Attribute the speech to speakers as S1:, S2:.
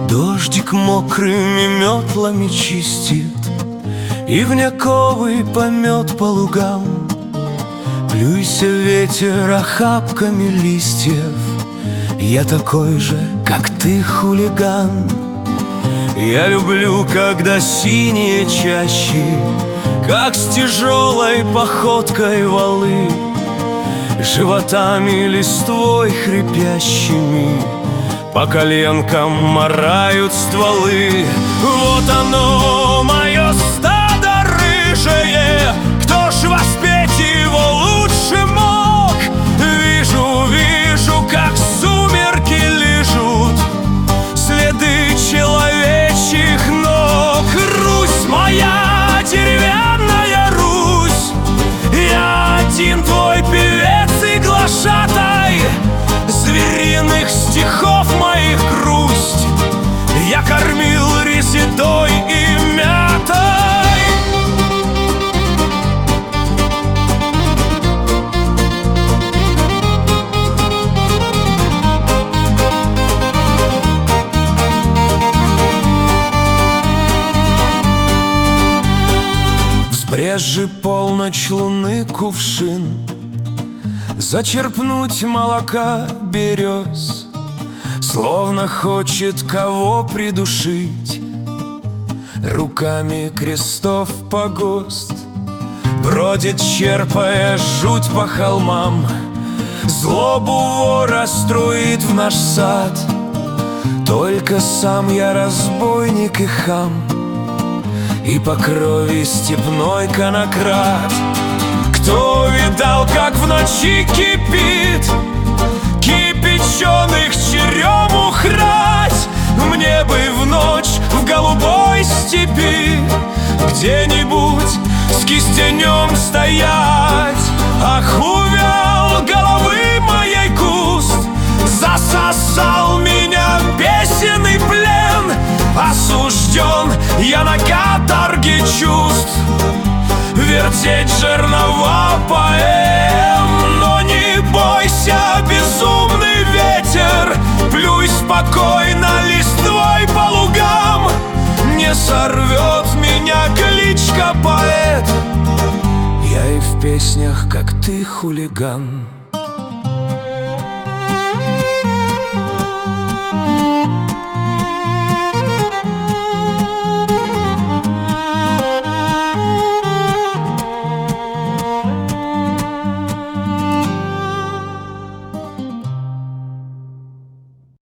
S1: Дождик мокрыми метлами чистит, ивняковый помет по лугам. Плюйся, ветер, охапками листьев, я такой же, как ты, хулиган. Я люблю, когда синие чащи, как с тяжелой походкой валы, животами листвой хрипящими по коленкам марают стволы. Вот оно, мое стадо рыжее, кто ж воспеть его лучше мог? Вижу, вижу, как сумерки лижут следы человечьих ног. Русь моя, деревянная Русь, я один твой певец и глашатай звериных стихов моих грусть. Я кормил резидой и мятой. Взбрежи полночь луны кувшин, зачерпнуть молока берез, словно хочет кого придушить руками крестов погост. Бродит, черпая жуть по холмам, злобу вора струит в наш сад. Только сам я разбойник и хам, и по крови степной конокрад. Кто видал, как в ночи кипит кипяченых черемух рать? Мне бы в ночь в голубой степи где-нибудь с кистенем стоять. Ах, увял головы моей куст, засосал меня песенный плен. Осужден я на каторге чувств, вертеть жернова поэм. Но не бойся, безумный ветер, плюй спокойно листвой по лугам. Не сорвет меня кличка поэт, я и в песнях, как ты, хулиган.